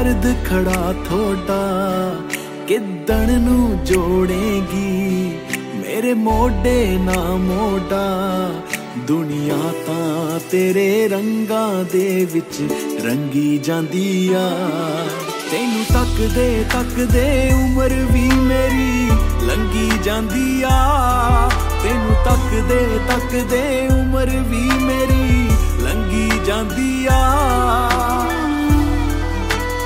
ਦਰਦ ਖੜਾ ਥੋੜਾ ਕਿੱਦਣ ਨੂੰ ਜੋੜੇਗੀ ਮੇਰੇ ਮੋਢੇ ਨਾ ਮੋਢਾ। ਦੁਨੀਆ ਤਾਂ ਤੇਰੇ ਰੰਗਾਂ ਦੇ ਵਿੱਚ ਰੰਗੀ ਜਾਂਦੀ ਆ। ਤੈਨੂੰ ਤੱਕਦੇ ਤੱਕਦੇ ਉਮਰ ਵੀ ਮੇਰੀ ਲੰਘੀ ਜਾਂਦੀ ਆ। ਤੈਨੂੰ ਤੱਕਦੇ ਤੱਕਦੇ ਉਮਰ ਵੀ ਮੇਰੀ ਲੰਘੀ ਜਾਂਦੀ ਆ।